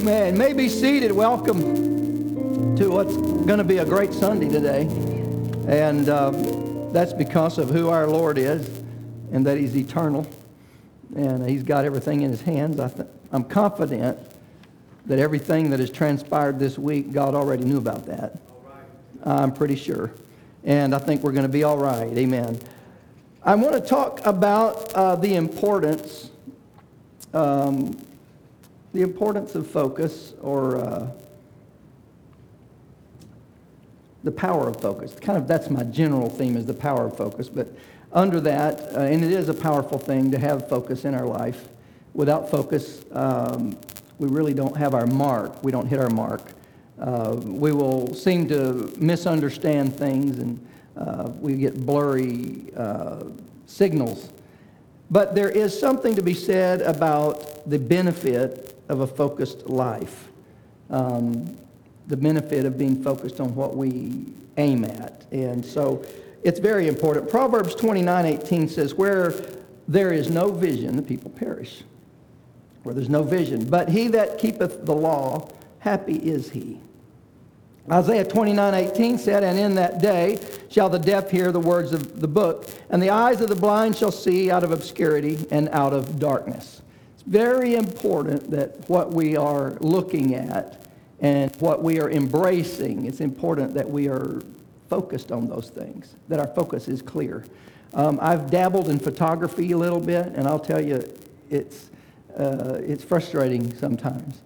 Amen. You may be seated. Welcome to what's going to be a great Sunday today. And that's because of who our Lord is and that He's eternal. And He's got everything in His hands. I'm confident that everything that has transpired this week, God already knew about that. I'm pretty sure. And I think we're going to be all right. Amen. I want to talk about the importance of focus, or the power of focus. That's my general theme, is the power of focus. But under that, and it is a powerful thing to have focus in our life. Without focus, we really don't have our mark. We don't hit our mark. We will seem to misunderstand things, and we get blurry signals. But there is something to be said about the benefit of a focused life. The benefit of being focused on what we aim at. And so it's very important. Proverbs 29:18 says, where there is no vision, the people perish. Where there's no vision. But he that keepeth the law, happy is he. Isaiah 29:18 said, and in that day shall the deaf hear the words of the book, and the eyes of the blind shall see out of obscurity and out of darkness. It's very important that what we are looking at and what we are embracing, it's important that we are focused on those things, that our focus is clear. I've dabbled in photography a little bit, and I'll tell you, it's frustrating sometimes.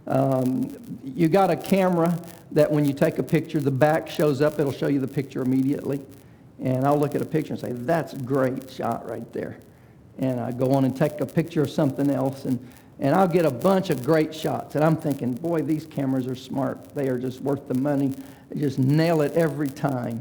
You got a camera that when you take a picture, the back shows up, it'll show you the picture immediately. And I'll look at a picture and say, that's a great shot right there. And I go on and take a picture of something else, and I'll get a bunch of great shots. And I'm thinking, boy, these cameras are smart. They are just worth the money. They just nail it every time.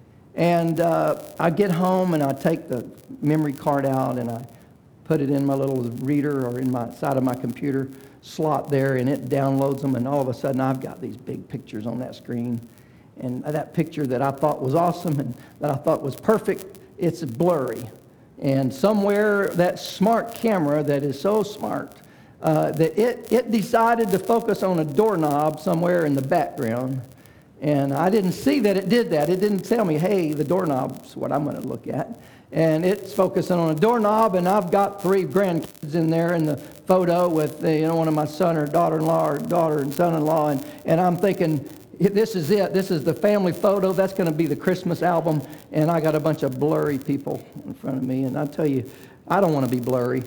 And I get home and I take the memory card out and I put it in my little reader or in my side of my computer slot there, and it downloads them, and all of a sudden I've got these big pictures on that screen. And that picture that I thought was awesome and that I thought was perfect, it's blurry. And somewhere that smart camera that is so smart, that it decided to focus on a doorknob somewhere in the background. And I didn't see that it did that. It didn't tell me, hey, the doorknob's what I'm going to look at. And it's focusing on a doorknob, and I've got 3 grandkids in there in the photo with one of my son or daughter-in-law or daughter and son-in-law. And I'm thinking, this is it. This is the family photo. That's going to be the Christmas album. And I got a bunch of blurry people in front of me. And I tell you, I don't want to be blurry.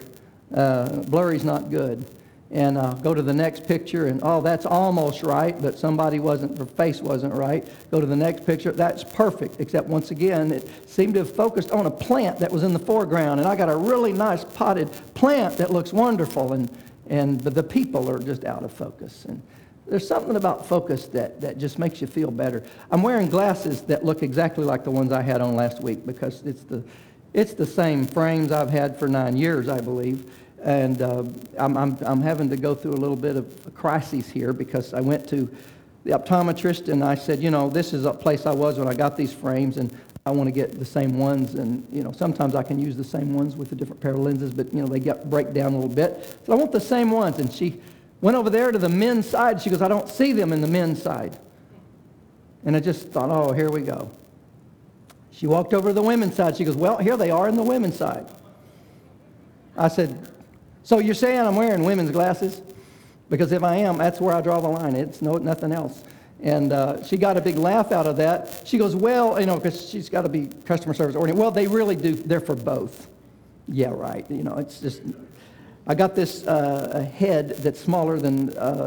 Blurry's not good. And go to the next picture, and that's almost right, but their face wasn't right. Go to the next picture, that's perfect, except once again, it seemed to have focused on a plant that was in the foreground, and I got a really nice potted plant that looks wonderful, but the people are just out of focus. And there's something about focus that just makes you feel better. I'm wearing glasses that look exactly like the ones I had on last week, because it's the same frames I've had for 9 years, I believe. And I'm having to go through a little bit of a crisis here, because I went to the optometrist and I said, this is a place I was when I got these frames, and I want to get the same ones. And, sometimes I can use the same ones with a different pair of lenses, but, they break down a little bit. So I want the same ones. And she went over there to the men's side. She goes, I don't see them in the men's side. And I just thought, oh, here we go. She walked over to the women's side. She goes, well, here they are in the women's side. I said, so you're saying I'm wearing women's glasses? Because if I am, that's where I draw the line. It's nothing else. And she got a big laugh out of that. She goes, well, because she's got to be customer service oriented. Well, they really do. They're for both. Yeah, right. It's just, I got this a head that's smaller than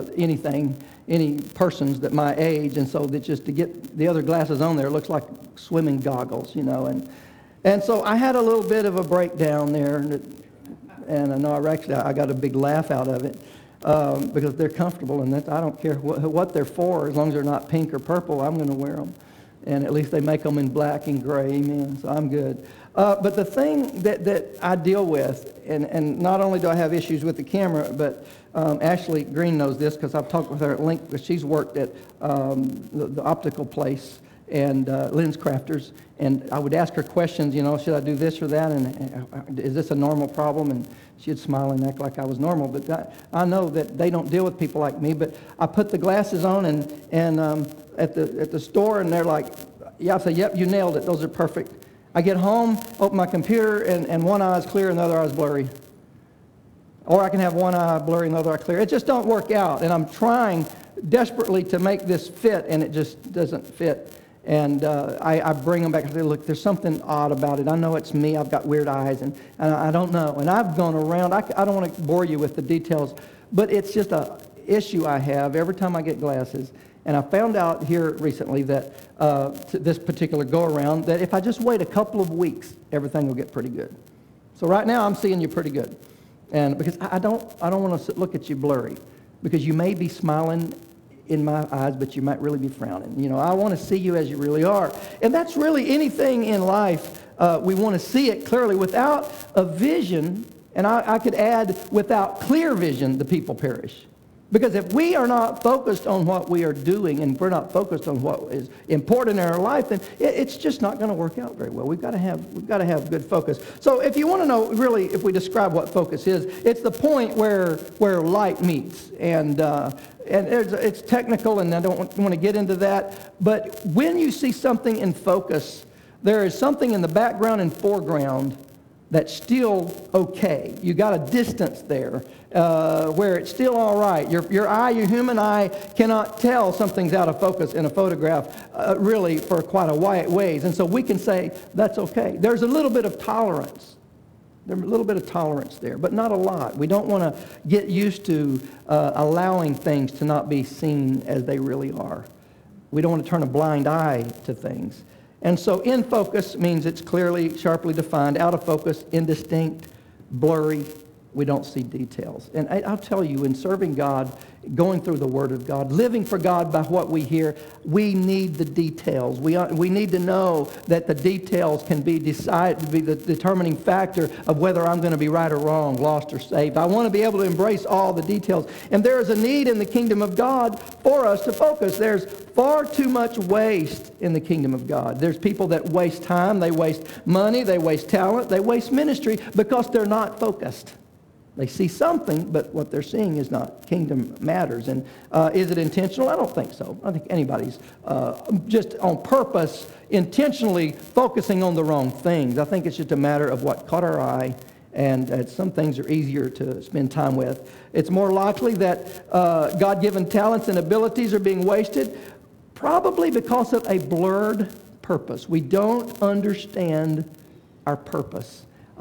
any person's that my age. And so that just to get the other glasses on there, it looks like swimming goggles, And so I had a little bit of a breakdown there. And I know I got a big laugh out of it, because they're comfortable, and I don't care what they're for, as long as they're not pink or purple, I'm going to wear them. And at least they make them in black and gray, amen, so I'm good. But the thing that I deal with, and not only do I have issues with the camera, but Ashley Green knows this, because I've talked with her at length, because she's worked at the optical place and LensCrafters, and I would ask her questions, should I do this or that, and is this a normal problem? And she'd smile and act like I was normal, but I know that they don't deal with people like me. But I put the glasses on and at the store, and they're like, yeah, I say, yep, you nailed it. Those are perfect. I get home, open my computer, and one eye is clear and the other eye is blurry. Or I can have one eye blurry and the other eye clear. It just don't work out, and I'm trying desperately to make this fit, and it just doesn't fit. And I bring them back and say, look, there's something odd about it. I know it's me. I've got weird eyes, and I don't know. And I've gone around. I don't want to bore you with the details, but it's just a issue I have every time I get glasses. And I found out here recently that this particular go-around, that if I just wait a couple of weeks, everything will get pretty good. So right now I'm seeing you pretty good. And because I don't want to look at you blurry, because you may be smiling in my eyes, but you might really be frowning. I want to see you as you really are. And that's really anything in life. We want to see it clearly. Without a vision, and I could add, without clear vision, the people perish. Because if we are not focused on what we are doing, and we're not focused on what is important in our life, then it's just not going to work out very well. We've got to have good focus. So if you want to know, really, if we describe what focus is, it's the point where light meets. And it's technical, and I don't want to get into that. But when you see something in focus, there is something in the background and foreground that's still okay. You got a distance there where it's still all right. Your eye, your human eye, cannot tell something's out of focus in a photograph really for quite a ways. And so we can say that's okay. There's a little bit of tolerance. There's a little bit of tolerance there, but not a lot. We don't want to get used to allowing things to not be seen as they really are. We don't want to turn a blind eye to things. And so in focus means it's clearly, sharply defined. Out of focus, indistinct, blurry. We don't see details. And I'll tell you, in serving God, going through the Word of God, living for God by what we hear, we need the details. We need to know that the details can be the determining factor of whether I'm going to be right or wrong, lost or saved. I want to be able to embrace all the details. And there is a need in the kingdom of God for us to focus. There's far too much waste in the kingdom of God. There's people that waste time, they waste money, they waste talent, they waste ministry because they're not focused. They see something, but what they're seeing is not kingdom matters. And is it intentional? I don't think so. I think anybody's just on purpose, intentionally focusing on the wrong things. I think it's just a matter of what caught our eye, and some things are easier to spend time with. It's more likely that God-given talents and abilities are being wasted, probably because of a blurred purpose. We don't understand our purpose.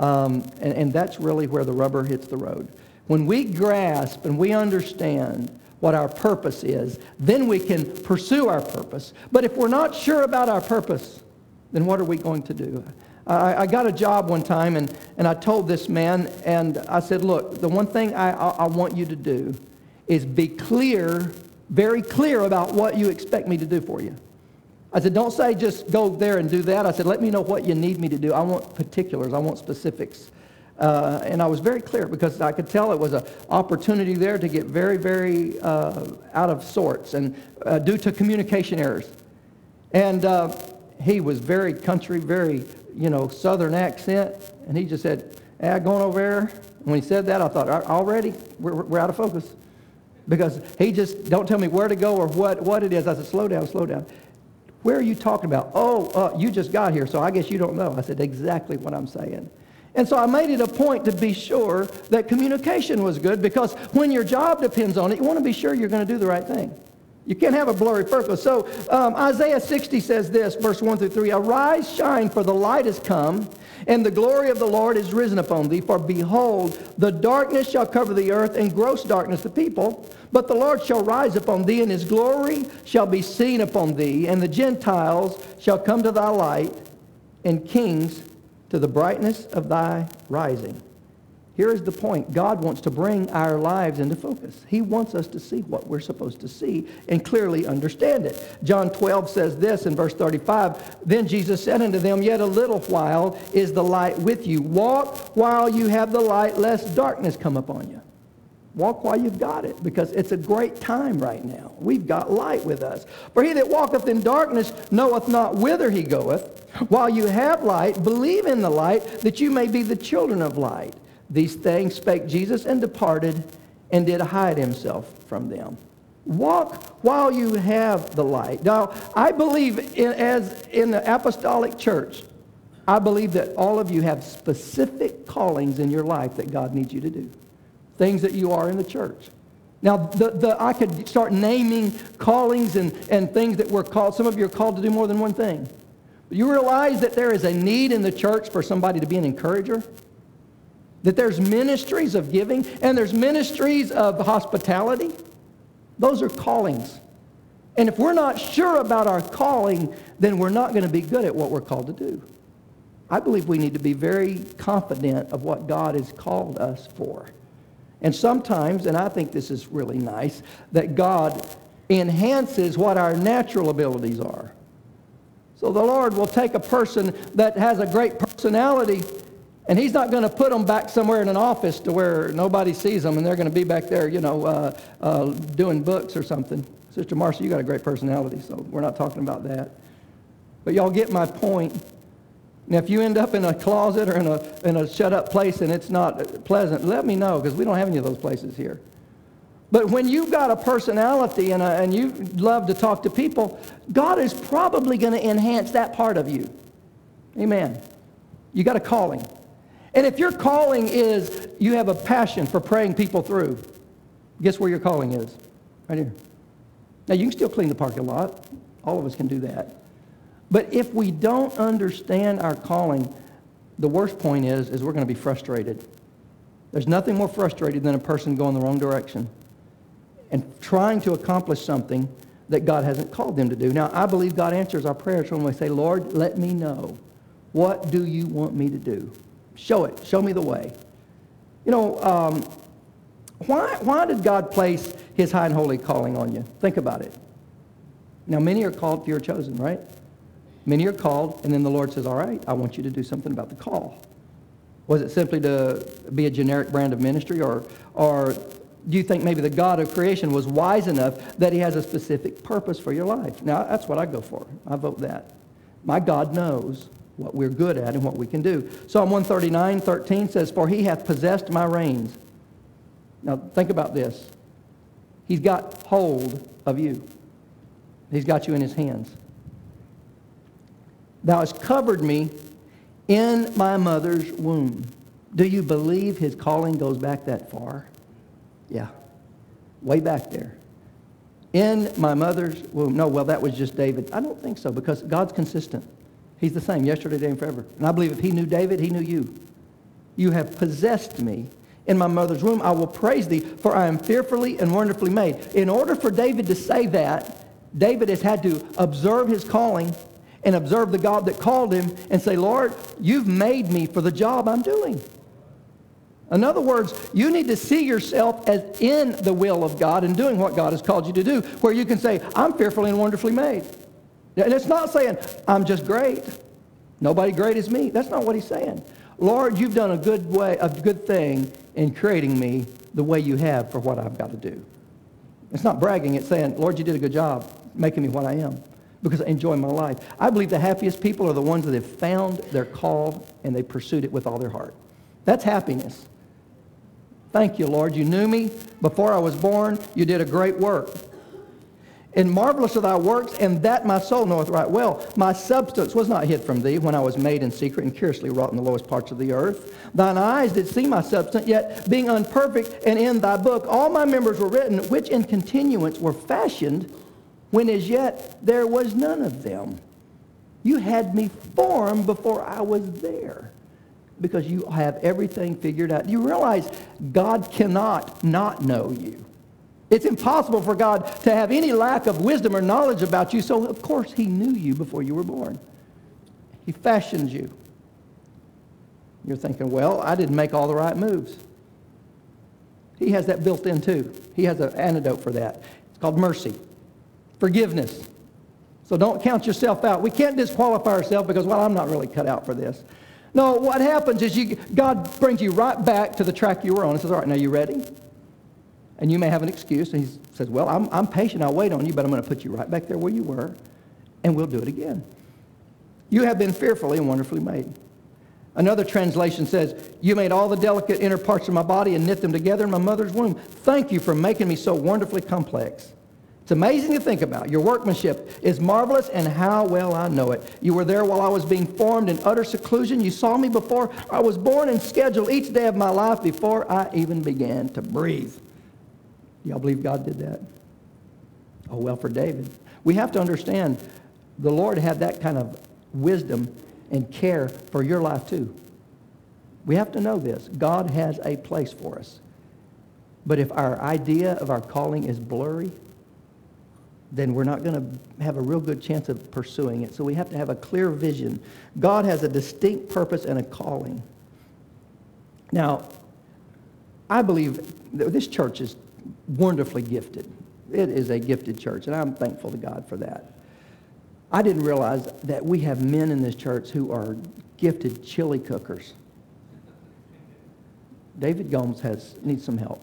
And that's really where the rubber hits the road. When we grasp and we understand what our purpose is, then we can pursue our purpose. But if we're not sure about our purpose, then what are we going to do? I got a job one time, and I told this man, and I said, look, the one thing I want you to do is be clear, very clear about what you expect me to do for you. I said, don't say just go there and do that. I said, let me know what you need me to do. I want particulars. I want specifics. And I was very clear because I could tell it was an opportunity there to get very, very out of sorts and due to communication errors. And he was very country, very, southern accent. And he just said, going over there. And when he said that, I thought, already? We're out of focus. Because he just, don't tell me where to go or what it is. I said, slow down, slow down. Where are you talking about? You just got here, so I guess you don't know. I said, exactly what I'm saying. And so I made it a point to be sure that communication was good, because when your job depends on it, you want to be sure you're going to do the right thing. You can't have a blurry purpose. So Isaiah 60 says this, verse 1 through 3, Arise, shine, for the light is come, and the glory of the Lord is risen upon thee. For behold, the darkness shall cover the earth, and gross darkness the people. But the Lord shall rise upon thee, and his glory shall be seen upon thee. And the Gentiles shall come to thy light, and kings to the brightness of thy rising. Here is the point. God wants to bring our lives into focus. He wants us to see what we're supposed to see and clearly understand it. John 12 says this in verse 35, Then Jesus said unto them, Yet a little while is the light with you. Walk while you have the light, lest darkness come upon you. Walk while you've got it, because it's a great time right now. We've got light with us. For he that walketh in darkness knoweth not whither he goeth. While you have light, believe in the light, that you may be the children of light. These things spake Jesus, and departed, and did hide himself from them. Walk while you have the light. Now, I believe, as in the apostolic church, I believe that all of you have specific callings in your life that God needs you to do. Things that you are in the church. Now, I could start naming callings and things that we're called. Some of you are called to do more than one thing. But you realize that there is a need in the church for somebody to be an encourager? That there's ministries of giving, and there's ministries of hospitality. Those are callings. And if we're not sure about our calling, then we're not going to be good at what we're called to do. I believe we need to be very confident of what God has called us for. And sometimes, and I think this is really nice, that God enhances what our natural abilities are. So the Lord will take a person that has a great personality, and he's not going to put them back somewhere in an office to where nobody sees them, and they're going to be back there, doing books or something. Sister Marcia, you got a great personality, so we're not talking about that. But y'all get my point. Now, if you end up in a closet or in a shut-up place and it's not pleasant, let me know, because we don't have any of those places here. But when you've got a personality and you love to talk to people, God is probably going to enhance that part of you. Amen. You got a calling. And if your calling is you have a passion for praying people through, guess where your calling is? Right here. Now, you can still clean the parking lot. All of us can do that. But if we don't understand our calling, the worst point is we're going to be frustrated. There's nothing more frustrating than a person going the wrong direction and trying to accomplish something that God hasn't called them to do. Now, I believe God answers our prayers when we say, Lord, let me know. What do you want me to do? Show it. Show me the way. Why did God place his high and holy calling on you? Think about it. Now, many are called, few are chosen, right? Many are called, and then the Lord says, all right, I want you to do something about the call. Was it simply to be a generic brand of ministry, or do you think maybe the God of creation was wise enough that he has a specific purpose for your life? Now, that's what I go for. I vote that. My God knows what we're good at and what we can do. Psalm 139:13 says, for he hath possessed my reins. Now, think about this. He's got hold of you. He's got you in his hands. Thou hast covered me in my mother's womb. Do you believe his calling goes back that far? Yeah. Way back there. In my mother's womb. No, well, that was just David. I don't think so, because God's consistent. He's the same yesterday, today, and forever. And I believe if he knew David, he knew you. You have possessed me in my mother's womb. I will praise thee, for I am fearfully and wonderfully made. In order for David to say that, David has had to observe his calling and observe the God that called him and say, Lord, you've made me for the job I'm doing. In other words, you need to see yourself as in the will of God and doing what God has called you to do, where you can say, I'm fearfully and wonderfully made. And it's not saying, I'm just great. Nobody great is me. That's not what he's saying. Lord, you've done a good thing in creating me the way you have for what I've got to do. It's not bragging. It's saying, Lord, you did a good job making me what I am, because I enjoy my life. I believe the happiest people are the ones that have found their call and they pursued it with all their heart. That's happiness. Thank you, Lord. You knew me before I was born. You did a great work. And marvelous are thy works, and that my soul knoweth right well. My substance was not hid from thee when I was made in secret and curiously wrought in the lowest parts of the earth. Thine eyes did see my substance, yet being unperfect, and in thy book all my members were written, which in continuance were fashioned, when as yet there was none of them. You had me formed before I was there, because you have everything figured out. You realize God cannot not know you. It's impossible for God to have any lack of wisdom or knowledge about you, so of course he knew you before you were born. He fashioned you. You're thinking, well, I didn't make all the right moves. He has that built in too. He has an antidote for that. It's called mercy. Forgiveness. So don't count yourself out. We can't disqualify ourselves because, well, I'm not really cut out for this. No, what happens is God brings you right back to the track you were on and says, all right, now you ready? And you may have an excuse, and he says, well, I'm patient, I'll wait on you, but I'm going to put you right back there where you were, and we'll do it again. You have been fearfully and wonderfully made. Another translation says, you made all the delicate inner parts of my body and knit them together in my mother's womb. Thank you for making me so wonderfully complex. It's amazing to think about. Your workmanship is marvelous, and how well I know it. You were there while I was being formed in utter seclusion. You saw me before I was born and scheduled each day of my life before I even began to breathe. Y'all believe God did that? Oh, well, for David. We have to understand the Lord had that kind of wisdom and care for your life too. We have to know this. God has a place for us. But if our idea of our calling is blurry, then we're not going to have a real good chance of pursuing it. So we have to have a clear vision. God has a distinct purpose and a calling. Now, I believe that this church is wonderfully gifted. It is a gifted church, and I'm thankful to God for that. I didn't realize that we have men in this church who are gifted chili cookers. David Gomes needs some help.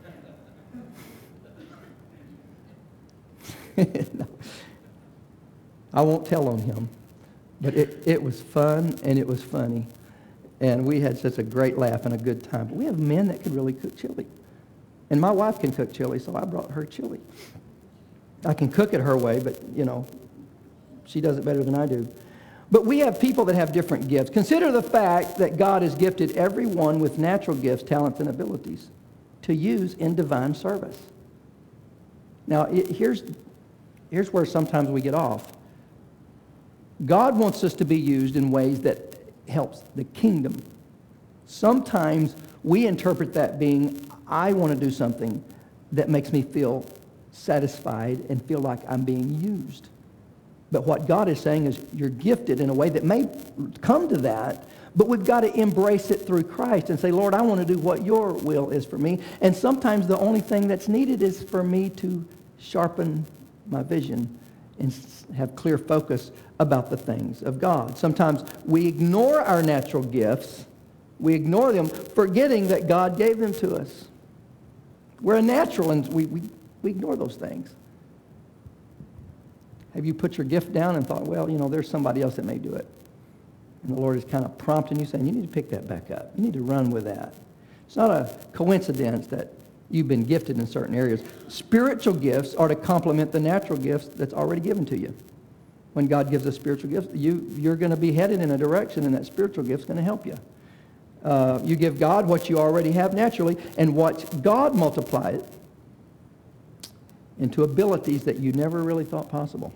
No. I won't tell on him, but it was fun and it was funny. And we had such a great laugh and a good time. But we have men that can really cook chili. And my wife can cook chili, so I brought her chili. I can cook it her way, but, she does it better than I do. But we have people that have different gifts. Consider the fact that God has gifted everyone with natural gifts, talents, and abilities to use in divine service. Now, here's where sometimes we get off. God wants us to be used in ways that helps the kingdom. Sometimes we interpret that being, I want to do something that makes me feel satisfied and feel like I'm being used. But what God is saying is you're gifted in a way that may come to that, but we've got to embrace it through Christ and say, Lord, I want to do what your will is for me. And sometimes the only thing that's needed is for me to sharpen my vision and have clear focus about the things of God. Sometimes we ignore our natural gifts. We ignore them, forgetting that God gave them to us. We're a natural, and we ignore those things. Have you put your gift down and thought, well, there's somebody else that may do it? And the Lord is kind of prompting you, saying, you need to pick that back up. You need to run with that. It's not a coincidence that you've been gifted in certain areas. Spiritual gifts are to complement the natural gifts that's already given to you. When God gives us spiritual gifts, you're going to be headed in a direction, and that spiritual gift's going to help you. You give God what you already have naturally, and watch God multiply it into abilities that you never really thought possible.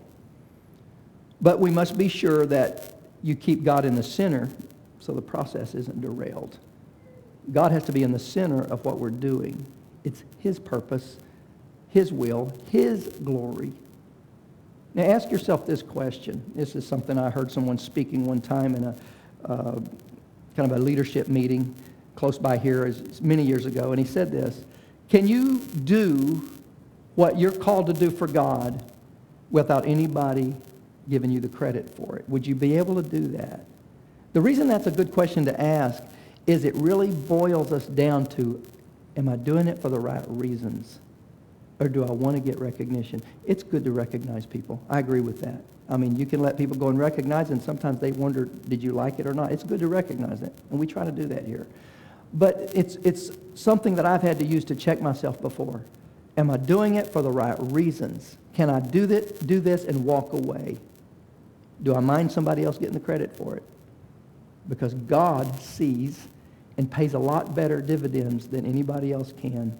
But we must be sure that you keep God in the center so the process isn't derailed. God has to be in the center of what we're doing. It's His purpose, His will, His glory. Now ask yourself this question. This is something I heard someone speaking one time in a kind of a leadership meeting close by here many years ago, and he said this: can you do what you're called to do for God without anybody giving you the credit for it? Would you be able to do that? The reason that's a good question to ask is it really boils us down to, am I doing it for the right reasons? Or do I want to get recognition? It's good to recognize people. I agree with that. I mean, you can let people go and recognize, and sometimes they wonder, did you like it or not? It's good to recognize it, and we try to do that here. But it's something that I've had to use to check myself before. Am I doing it for the right reasons? Can I do this and walk away? Do I mind somebody else getting the credit for it? Because God sees and pays a lot better dividends than anybody else can.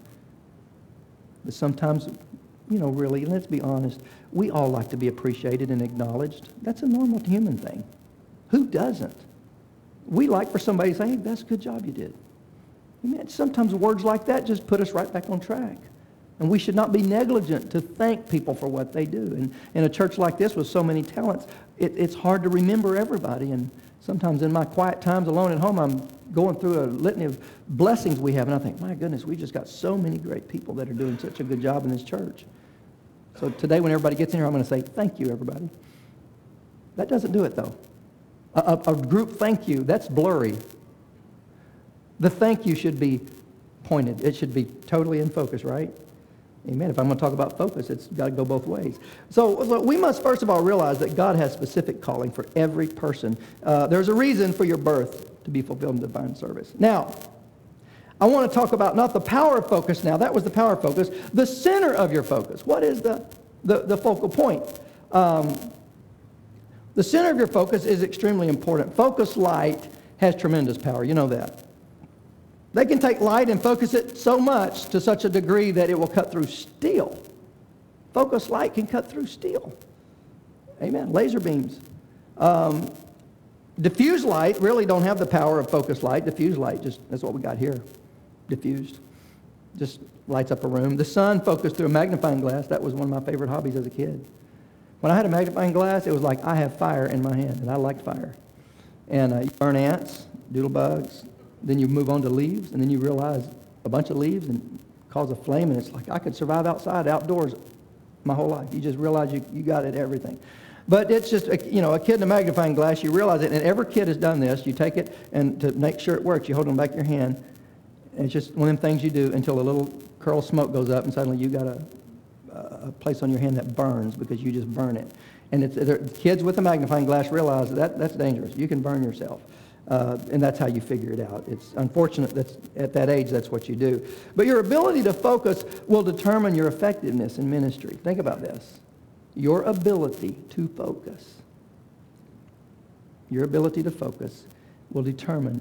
But sometimes, really, let's be honest, we all like to be appreciated and acknowledged. That's a normal human thing. Who doesn't? We like for somebody to say, hey, that's a good job you did. Sometimes words like that just put us right back on track. And we should not be negligent to thank people for what they do. And in a church like this with so many talents, it's hard to remember everybody. And sometimes in my quiet times alone at home, I'm going through a litany of blessings we have. And I think, my goodness, we just got so many great people that are doing such a good job in this church. So today when everybody gets in here, I'm going to say, thank you, everybody. That doesn't do it, though. A group thank you, that's blurry. The thank you should be pointed. It should be totally in focus, right? Amen. If I'm going to talk about focus, it's got to go both ways. So we must first of all realize that God has specific calling for every person. There's a reason for your birth to be fulfilled in divine service. Now, I want to talk about not the power of focus now. That was the power of focus. The center of your focus. What is the focal point? The center of your focus is extremely important. Focus light has tremendous power. You know that. They can take light and focus it so much to such a degree that it will cut through steel. Focus light can cut through steel. Amen. Laser beams. Diffuse light really don't have the power of focus light. Diffuse light, that's what we got here. Diffused. Just lights up a room. The sun focused through a magnifying glass. That was one of my favorite hobbies as a kid. When I had a magnifying glass, it was like I have fire in my hand, and I liked fire. And you burn ants, doodlebugs. Then you move on to leaves, and then you realize a bunch of leaves and cause a flame, and it's like I could survive outdoors my whole life. You just realize you got it, everything. But it's just, a kid in a magnifying glass, you realize it, and every kid has done this. You take it, and to make sure it works, you hold it in the back of your hand, and it's just one of them things you do until a little curl of smoke goes up, and suddenly you got a place on your hand that burns because you just burn it. And kids with a magnifying glass realize that's dangerous. You can burn yourself. And that's how you figure it out. It's unfortunate that at that age that's what you do. But your ability to focus will determine your effectiveness in ministry. Think about this. Your ability to focus. Your ability to focus will determine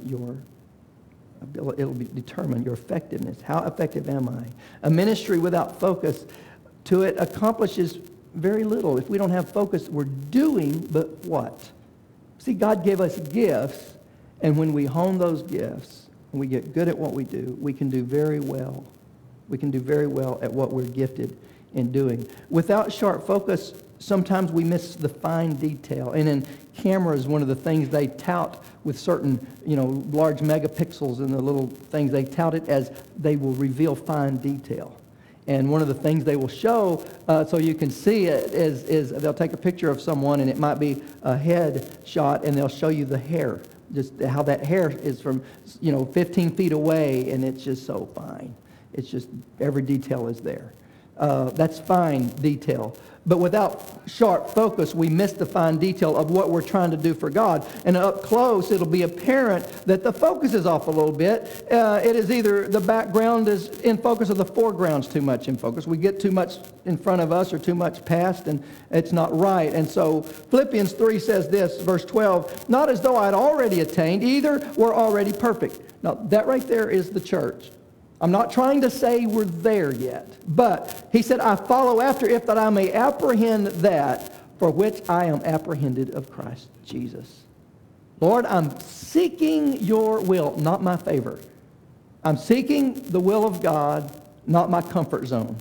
determine your effectiveness. How effective am I? A ministry without focus to it accomplishes very little. If we don't have focus, we're doing but what? See, God gave us gifts. And when we hone those gifts, and we get good at what we do, we can do very well. We can do very well at what we're gifted in doing. Without sharp focus, sometimes we miss the fine detail. And in cameras, one of the things they tout with certain, large megapixels and the little things, they tout it as they will reveal fine detail. And one of the things they will show, so you can see it, is they'll take a picture of someone, and it might be a head shot, and they'll show you the hair. Just how that hair is from, 15 feet away, and it's just so fine. It's just, every detail is there. That's fine detail. But without sharp focus, we miss the fine detail of what we're trying to do for God. And up close, it'll be apparent that the focus is off a little bit. It is either the background is in focus or the foreground's too much in focus. We get too much in front of us or too much past, and it's not right. And so Philippians 3 says this, verse 12, not as though I had already attained, either were already perfect. Now, that right there is the church. I'm not trying to say we're there yet, but he said, I follow after if that I may apprehend that for which I am apprehended of Christ Jesus. Lord, I'm seeking your will, not my favor. I'm seeking the will of God, not my comfort zone.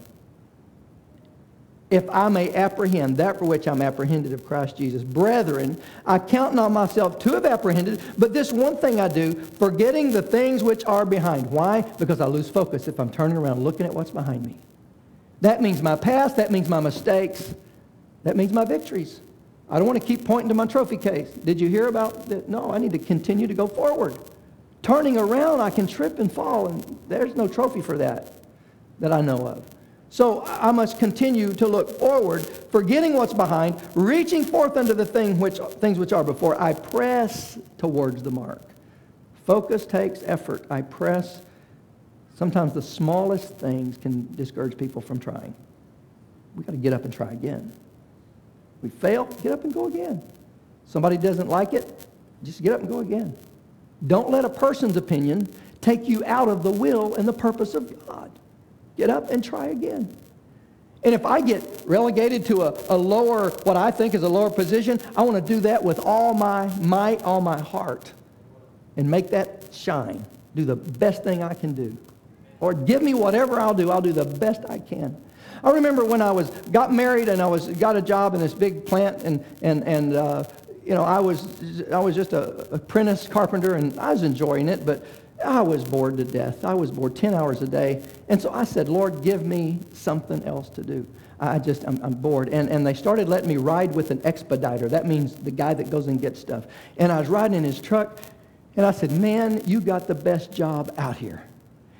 If I may apprehend that for which I'm apprehended of Christ Jesus. Brethren, I count not myself to have apprehended, but this one thing I do, forgetting the things which are behind. Why? Because I lose focus if I'm turning around looking at what's behind me. That means my past, that means my mistakes, that means my victories. I don't want to keep pointing to my trophy case. Did you hear about that? No, I need to continue to go forward. Turning around, I can trip and fall, and there's no trophy for that I know of. So I must continue to look forward, forgetting what's behind, reaching forth unto the things which are before. I press towards the mark. Focus takes effort. I press. Sometimes the smallest things can discourage people from trying. We've got to get up and try again. We fail, get up and go again. Somebody doesn't like it, just get up and go again. Don't let a person's opinion take you out of the will and the purpose of God. Get up and try again. And if I get relegated to a lower, what I think is a lower position, I want to do that with all my might, all my heart, and make that shine. Do the best thing I can do. Or give me whatever I'll do the best I can. I remember when I got married and I got a job in this big plant, and I was just an apprentice carpenter, and I was enjoying it, but I was bored to death. I was bored 10 hours a day. And so I said, Lord, give me something else to do. I'm bored. And they started letting me ride with an expediter. That means the guy that goes and gets stuff. And I was riding in his truck, and I said, man, you got the best job out here.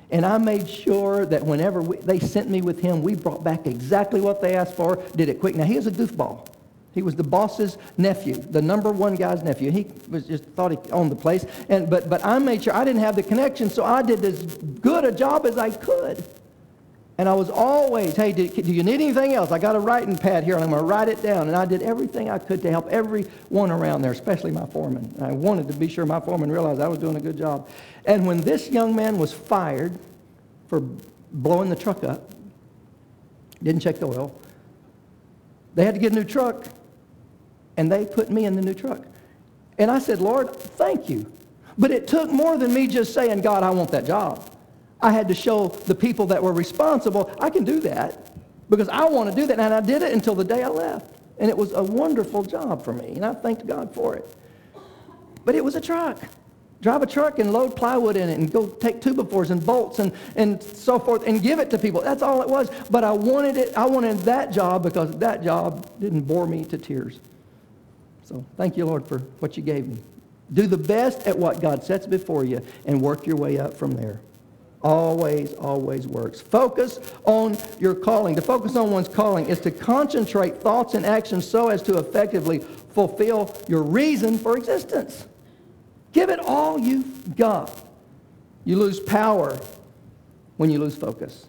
And I made sure that whenever they sent me with him, we brought back exactly what they asked for, did it quick. Now, he was a goofball. He was the boss's nephew, the number one guy's nephew. He was just thought he owned the place. But I made sure I didn't have the connection, so I did as good a job as I could. And I was always, hey, do you need anything else? I got a writing pad here, and I'm going to write it down. And I did everything I could to help everyone around there, especially my foreman. I wanted to be sure my foreman realized I was doing a good job. And when this young man was fired for blowing the truck up, didn't check the oil, they had to get a new truck, and they put me in the new truck. And I said, Lord, thank you. But it took more than me just saying, God, I want that job. I had to show the people that were responsible, I can do that because I want to do that. And I did it until the day I left. And it was a wonderful job for me, and I thanked God for it. But it was a truck. Drive a truck and load plywood in it and go take 2x4s and bolts and so forth and give it to people. That's all it was. But I wanted it. I wanted that job because that job didn't bore me to tears. So thank you, Lord, for what you gave me. Do the best at what God sets before you and work your way up from there. Always, always works. Focus on your calling. To focus on one's calling is to concentrate thoughts and actions so as to effectively fulfill your reason for existence. Give it all you've got. You lose power when you lose focus.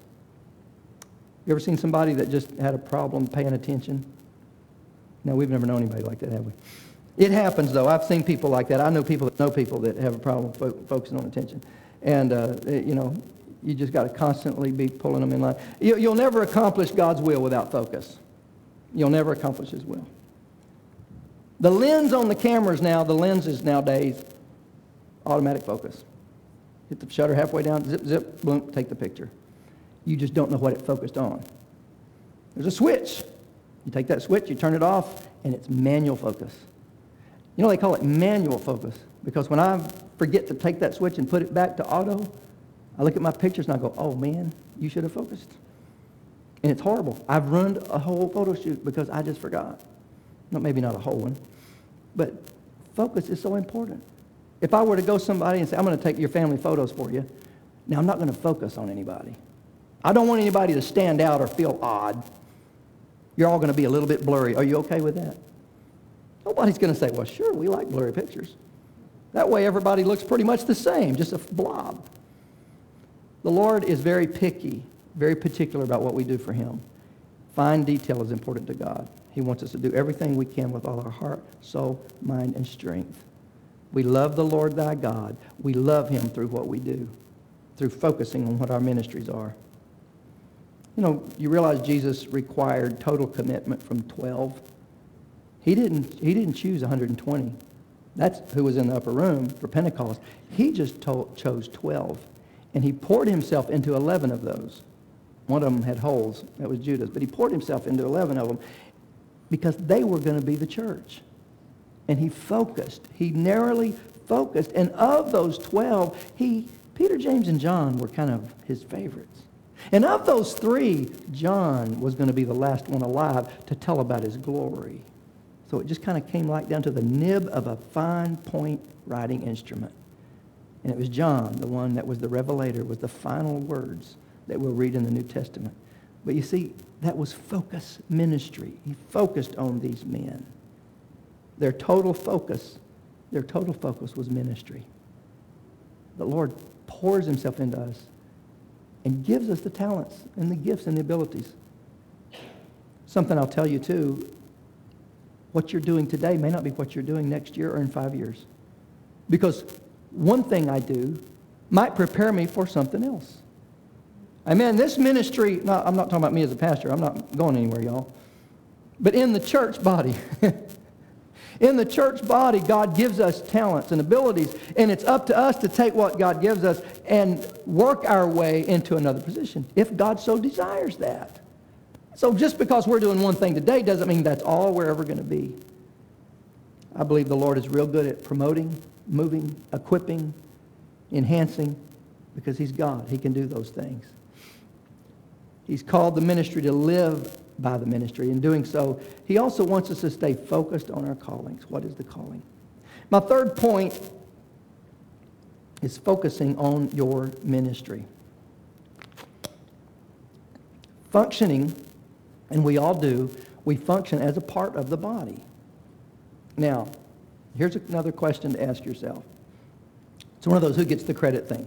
You ever seen somebody that just had a problem paying attention? No, we've never known anybody like that, have we? It happens, though. I've seen people like that. I know people that have a problem focusing on attention. And, you just got to constantly be pulling them in line. You'll never accomplish God's will without focus. You'll never accomplish His will. The lens on the cameras now, the lenses nowadays, automatic focus. Hit the shutter halfway down, zip, zip, boom, take the picture. You just don't know what it focused on. There's a switch. You take that switch, you turn it off, and it's manual focus. You know, they call it manual focus because when I forget to take that switch and put it back to auto, I look at my pictures and I go, oh man, you should have focused. And it's horrible. I've ruined a whole photo shoot because I just forgot. No, maybe not a whole one, but focus is so important. If I were to go somebody and say, I'm going to take your family photos for you, now I'm not going to focus on anybody. I don't want anybody to stand out or feel odd. You're all going to be a little bit blurry. Are you okay with that? Nobody's going to say, well, sure, we like blurry pictures. That way everybody looks pretty much the same, just a blob. The Lord is very picky, very particular about what we do for Him. Fine detail is important to God. He wants us to do everything we can with all our heart, soul, mind, and strength. We love the Lord thy God. We love Him through what we do, through focusing on what our ministries are. You know, you realize Jesus required total commitment from 12. He didn't choose 120. That's who was in the upper room for Pentecost. He just chose 12. And He poured Himself into 11 of those. One of them had holes. That was Judas. But He poured Himself into 11 of them because they were going to be the church. And He focused. He narrowly focused. And of those 12, Peter, James, and John were kind of His favorites. And of those 3, John was going to be the last one alive to tell about His glory. So it just kind of came right down to the nib of a fine point writing instrument. And it was John, the one that was the revelator, with the final words that we'll read in the New Testament. But you see, that was focus ministry. He focused on these men. Their total focus was ministry. The Lord pours Himself into us and gives us the talents and the gifts and the abilities. Something I'll tell you too, what you're doing today may not be what you're doing next year or in 5 years. Because one thing I do might prepare me for something else. Amen. This ministry, no, I'm not talking about me as a pastor. I'm not going anywhere, y'all. But in the church body, in the church body, God gives us talents and abilities, and it's up to us to take what God gives us and work our way into another position, if God so desires that. So just because we're doing one thing today doesn't mean that's all we're ever going to be. I believe the Lord is real good at promoting, moving, equipping, enhancing, because He's God. He can do those things. He's called the ministry to live by the ministry. In doing so, He also wants us to stay focused on our callings. What is the calling? My third point is focusing on your ministry. Functioning, and we all do, we function as a part of the body. Now, here's another question to ask yourself. It's one of those who gets the credit thing.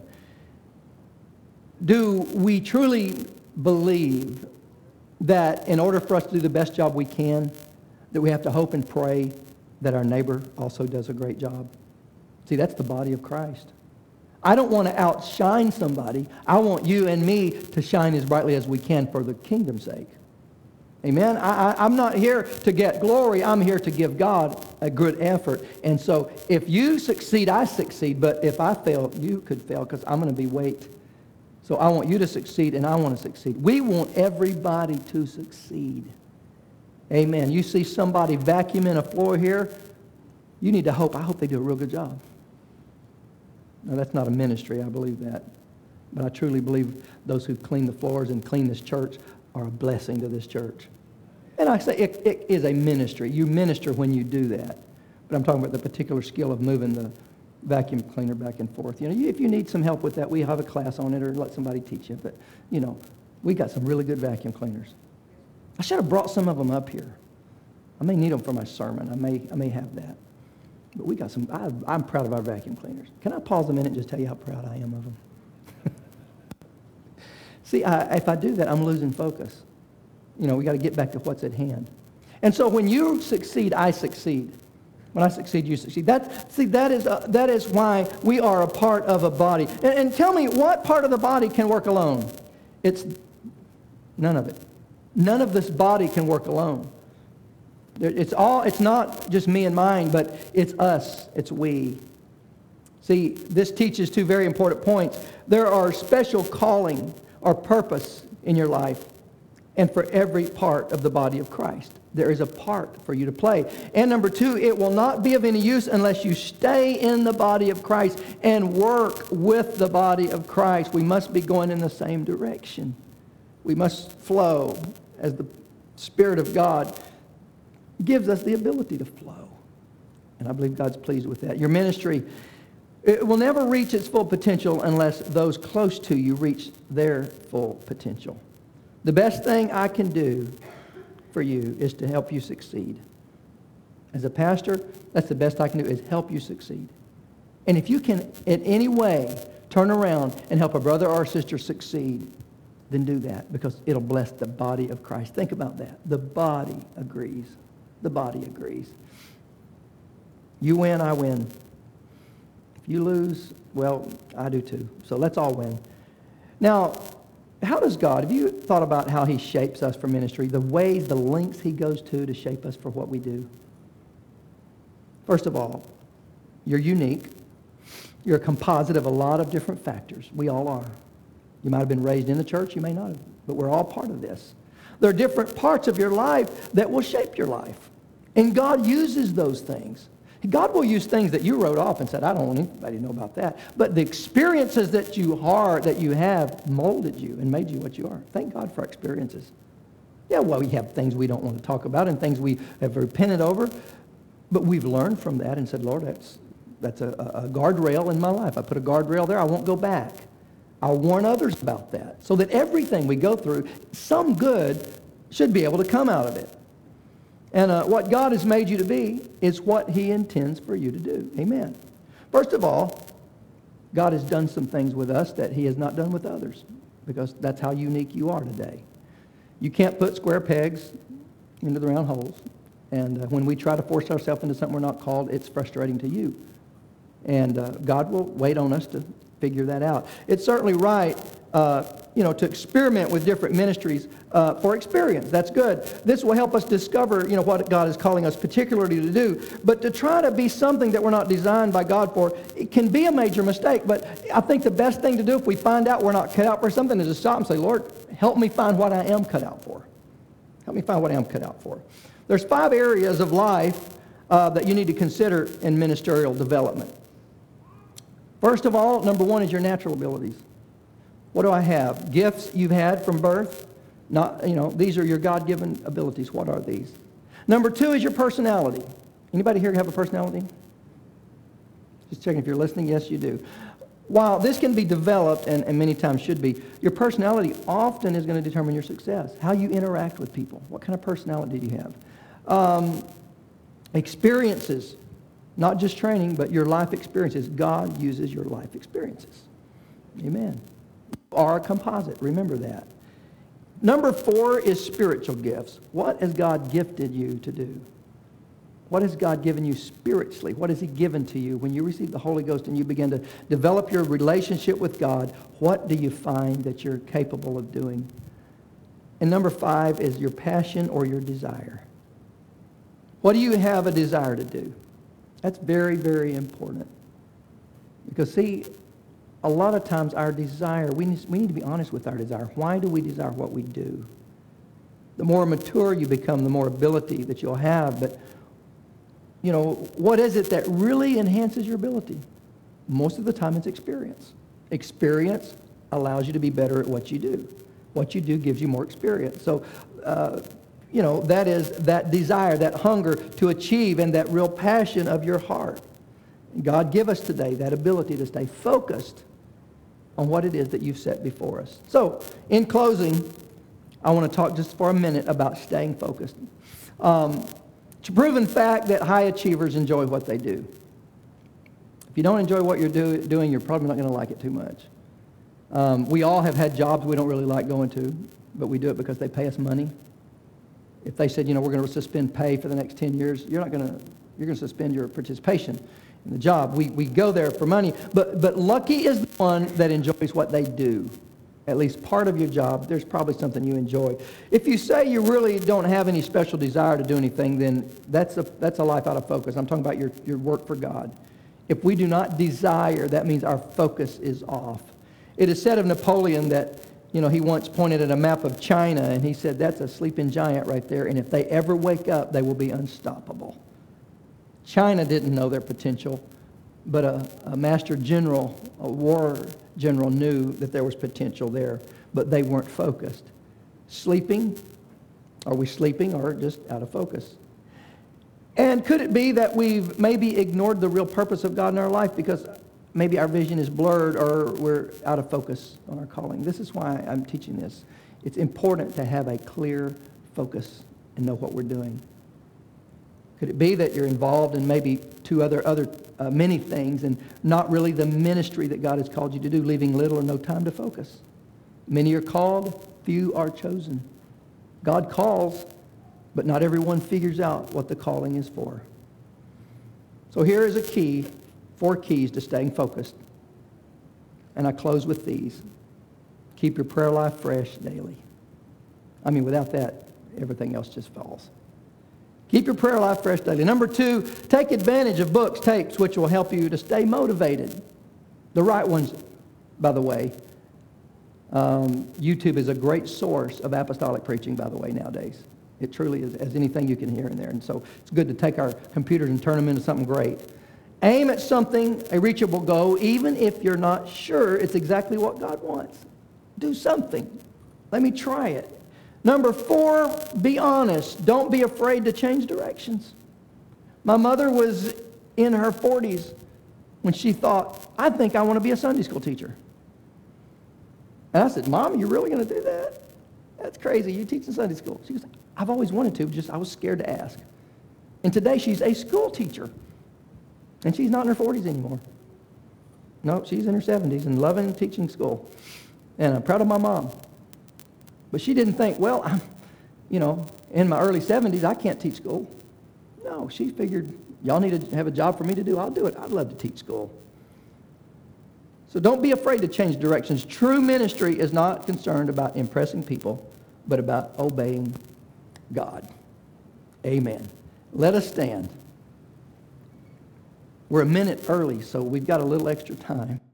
Do we truly believe that in order for us to do the best job we can, that we have to hope and pray that our neighbor also does a great job? See, that's the body of Christ. I don't want to outshine somebody. I want you and me to shine as brightly as we can for the kingdom's sake. Amen? I'm not here to get glory. I'm here to give God a good effort. And so if you succeed, I succeed. But if I fail, you could fail because I'm going to be weight. So I want you to succeed and I want to succeed. We want everybody to succeed. Amen. You see somebody vacuuming a floor here, you need to hope. I hope they do a real good job. Now, that's not a ministry. I believe that. But I truly believe those who clean the floors and clean this church are a blessing to this church. And I say it is a ministry. You minister when you do that. But I'm talking about the particular skill of moving the vacuum cleaner back and forth. You know, if you need some help with that, we have a class on it or let somebody teach you. But, you know, we got some really good vacuum cleaners. I should have brought some of them up here. I may need them for my sermon. I may have that. But we got some. I'm proud of our vacuum cleaners. Can I pause a minute and just tell you how proud I am of them? See, if I do that, I'm losing focus. You know, we got to get back to what's at hand. And so when you succeed, I succeed. When I succeed, you succeed. That is why we are a part of a body. And tell me, what part of the body can work alone? It's none of it. None of this body can work alone. It's not just me and mine, but it's us. It's we. See, this teaches two very important points. There are special calling or purpose in your life, and for every part of the body of Christ. There is a part for you to play. And number two, it will not be of any use unless you stay in the body of Christ and work with the body of Christ. We must be going in the same direction. We must flow as the Spirit of God gives us the ability to flow. And I believe God's pleased with that. Your ministry, it will never reach its full potential unless those close to you reach their full potential. The best thing I can do for you is to help you succeed. As a pastor, that's the best I can do, is help you succeed. And if you can in any way turn around and help a brother or a sister succeed, then do that, because it'll bless the body of Christ. Think about that. The body agrees. The body agrees. You win, I win. If you lose, well, I do too. So let's all win. Now, how does God, have you thought about how He shapes us for ministry, the ways, the lengths He goes to shape us for what we do? First of all, you're unique. You're a composite of a lot of different factors. We all are. You might have been raised in the church, you may not have, but we're all part of this. There are different parts of your life that will shape your life. And God uses those things. God will use things that you wrote off and said, I don't want anybody to know about that. But the experiences that you have molded you and made you what you are. Thank God for experiences. Yeah, well, we have things we don't want to talk about and things we have repented over. But we've learned from that and said, Lord, that's a guardrail in my life. I put a guardrail there. I won't go back. I'll warn others about that. So that everything we go through, some good should be able to come out of it. And what God has made you to be is what He intends for you to do. Amen. First of all, God has done some things with us that He has not done with others, because that's how unique you are today. You can't put square pegs into the round holes. And when we try to force ourselves into something we're not called, it's frustrating to you. And God will wait on us to figure that out. It's certainly right to experiment with different ministries for experience. That's good. This will help us discover, what God is calling us particularly to do. But to try to be something that we're not designed by God for, it can be a major mistake. But I think the best thing to do if we find out we're not cut out for something is to stop and say, Lord, help me find what I am cut out for. Help me find what I am cut out for. There's 5 areas of life that you need to consider in ministerial development. First of all, number 1 is your natural abilities. What do I have? Gifts you've had from birth. These are your God-given abilities. What are these? Number 2 is your personality. Anybody here have a personality? Just checking if you're listening. Yes, you do. while this can be developed, and many times should be, your personality often is going to determine your success. How you interact with people. What kind of personality do you have? Experiences, not just training, but your life experiences. God uses your life experiences. Amen. You are a composite. Remember that. Number 4 is spiritual gifts. What has God gifted you to do? What has God given you spiritually? What has He given to you? When you receive the Holy Ghost and you begin to develop your relationship with God, what do you find that you're capable of doing? And number 5 is your passion or your desire. What do you have a desire to do? That's very, very important. Because see, a lot of times our desire, we need to be honest with our desire. Why do we desire what we do? The more mature you become, the more ability that you'll have. But, you know, what is it that really enhances your ability? Most of the time it's experience. Experience allows you to be better at what you do. What you do gives you more experience. So, you know, that is that desire, that hunger to achieve, and that real passion of your heart. God give us today that ability to stay focused on what it is that you've set before us. So, in closing, I want to talk just for a minute about staying focused. It's a proven fact that high achievers enjoy what they do. If you don't enjoy what you're doing, you're probably not going to like it too much. We all have had jobs we don't really like going to, but we do it because they pay us money. If they said, you know, we're going to suspend pay for the next 10 years, you're going to suspend your participation in the job. We go there for money, but lucky is the one that enjoys what they do. At least part of your job, there's probably something you enjoy. If you say you really don't have any special desire to do anything, then that's a life out of focus. I'm talking about your work for God. If we do not desire, that means our focus is off. It is said of Napoleon that, you know, he once pointed at a map of China and he said, that's a sleeping giant right there, and if they ever wake up, they will be unstoppable. China didn't know their potential, but a master general, a war general, knew that there was potential there, but they weren't focused. Sleeping? Are we sleeping or just out of focus? And could it be that we've maybe ignored the real purpose of God in our life because maybe our vision is blurred or we're out of focus on our calling? This is why I'm teaching this. It's important to have a clear focus and know what we're doing. Could it be that you're involved in maybe many things and not really the ministry that God has called you to do, leaving little or no time to focus? Many are called, few are chosen. God calls, but not everyone figures out what the calling is for. So here is a key, 4 keys to staying focused. And I close with these. Keep your prayer life fresh daily. I mean, without that, everything else just falls. Keep your prayer life fresh daily. Number 2, take advantage of books, tapes, which will help you to stay motivated. The right ones, by the way. YouTube is a great source of apostolic preaching, by the way, nowadays. It truly is, as anything you can hear in there. And so it's good to take our computers and turn them into something great. Aim at something, a reachable goal, even if you're not sure it's exactly what God wants. Do something. Let me try it. Number 4, be honest. Don't be afraid to change directions. My mother was in her 40s when she thought, I think I want to be a Sunday school teacher. And I said, Mom, you're really going to do that? That's crazy. You teach in Sunday school. She goes, I've always wanted to, just I was scared to ask. And today she's a school teacher. And she's not in her 40s anymore. No, she's in her 70s and loving teaching school. And I'm proud of my mom. But she didn't think, well, I'm, in my early 70s, I can't teach school. No, she figured, y'all need to have a job for me to do. I'll do it. I'd love to teach school. So don't be afraid to change directions. True ministry is not concerned about impressing people, but about obeying God. Amen. Let us stand. We're a minute early, so we've got a little extra time.